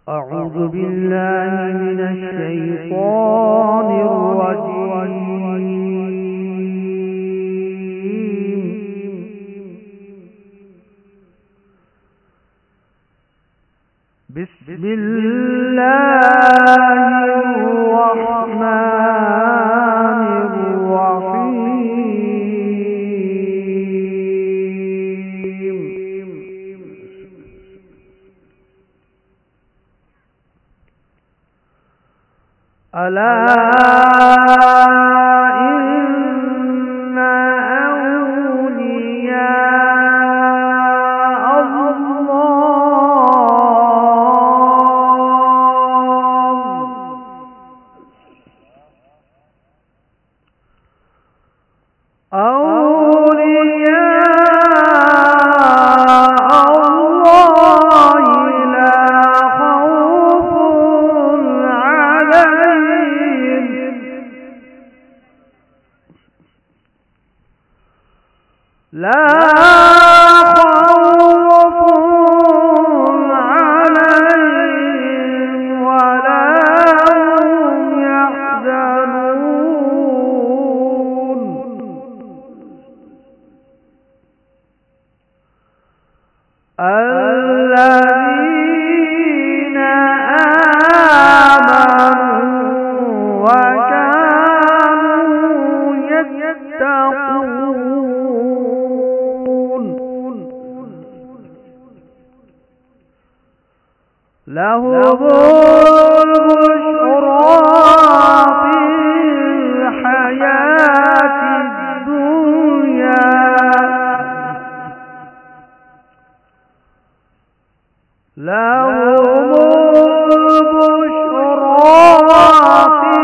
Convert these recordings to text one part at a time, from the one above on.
أعوذ بالله من الشيطان الرجيم. بسم الله الرحمن الرحيم. ألا إن أولياء لا خوف عليهم ولا هم يحزنون. الذين آمنوا وكانوا يتقون لهم البشرى في الحياة الدنيا لهم البشرى في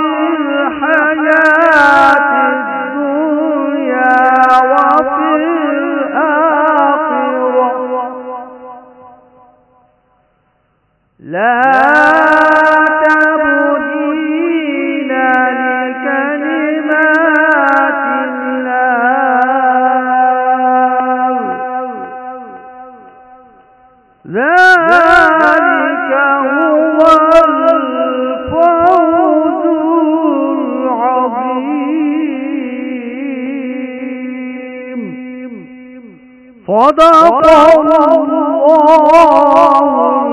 الحياة الدنيا وفي الآخرة لا تبديل لكلمات الله ذلك هو الفوز العظيم. صدق الله